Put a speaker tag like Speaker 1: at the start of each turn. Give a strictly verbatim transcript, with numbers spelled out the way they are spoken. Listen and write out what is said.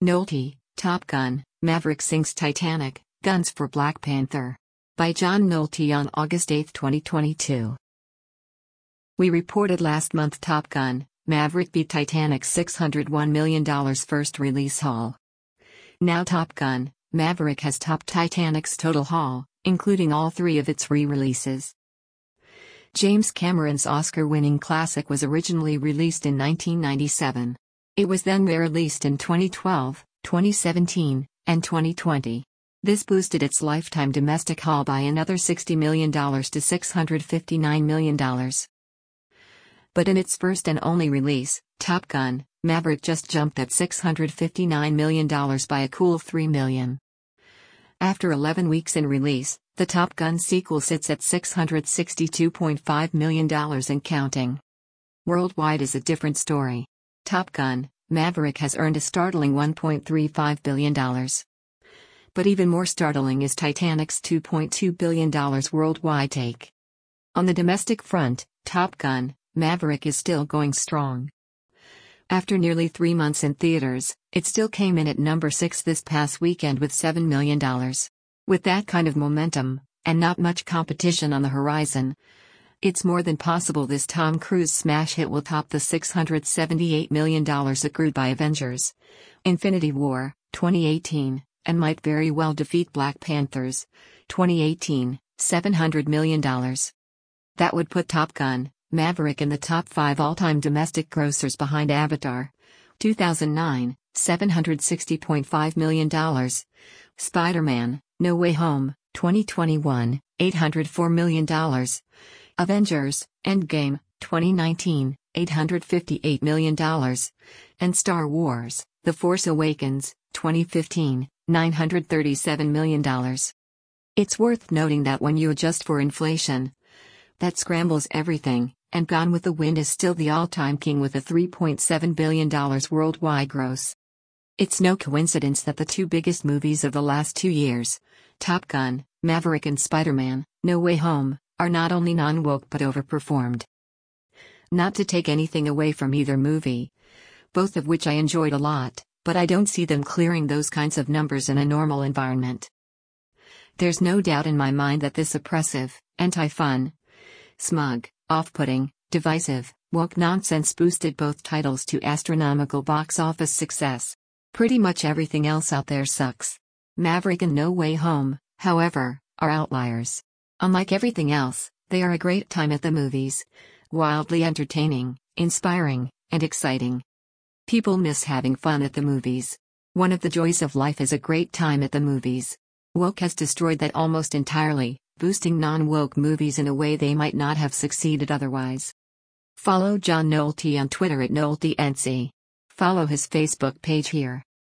Speaker 1: Nolte, Top Gun, Maverick sinks Titanic, guns for Black Panther. By John Nolte on August eighth twenty twenty-two. We reported last month Top Gun, Maverick beat Titanic's six hundred one million dollars first release haul. Now Top Gun, Maverick has topped Titanic's total haul, including all three of its re-releases. James Cameron's Oscar-winning classic was originally released in nineteen ninety-seven. It was then re-released in twenty twelve, twenty seventeen, and twenty twenty. This boosted its lifetime domestic haul by another sixty million dollars to six hundred fifty-nine million dollars. But in its first and only release, Top Gun, Maverick just jumped at six hundred fifty-nine million dollars by a cool three million dollars. After eleven weeks in release, the Top Gun sequel sits at six hundred sixty-two point five million dollars and counting. Worldwide is a different story. Top Gun, Maverick has earned a startling one point three five billion dollars. But even more startling is Titanic's two point two billion dollars worldwide take. On the domestic front, Top Gun, Maverick is still going strong. After nearly three months in theaters, it still came in at number six this past weekend with seven million dollars. With that kind of momentum, and not much competition on the horizon, it's more than possible this Tom Cruise smash hit will top the six hundred seventy-eight million dollars accrued by Avengers: Infinity War, twenty eighteen, and might very well defeat Black Panther's, twenty eighteen, seven hundred million dollars. That would put Top Gun, Maverick in the top five all-time domestic grossers behind Avatar, two thousand nine, seven hundred sixty point five million dollars, Spider-Man, No Way Home, twenty twenty-one, eight hundred four million dollars, Avengers: Endgame, twenty nineteen, eight hundred fifty-eight million dollars, and Star Wars: The Force Awakens, twenty fifteen, nine hundred thirty-seven million dollars. It's worth noting that when you adjust for inflation, that scrambles everything, and Gone with the Wind is still the all-time king with a three point seven billion dollars worldwide gross. It's no coincidence that the two biggest movies of the last two years, Top Gun, Maverick and Spider-Man: No Way Home, are not only non-woke but overperformed. Not to take anything away from either movie, both of which I enjoyed a lot, but I don't see them clearing those kinds of numbers in a normal environment. There's no doubt in my mind that this oppressive, anti-fun, smug, off-putting, divisive, woke nonsense boosted both titles to astronomical box office success. Pretty much everything else out there sucks. Maverick and No Way Home, however, are outliers. Unlike everything else, they are a great time at the movies. Wildly entertaining, inspiring, and exciting. People miss having fun at the movies. One of the joys of life is a great time at the movies. Woke has destroyed that almost entirely, boosting non-woke movies in a way they might not have succeeded otherwise. Follow John Nolte on Twitter at NolteNC. Follow his Facebook page here.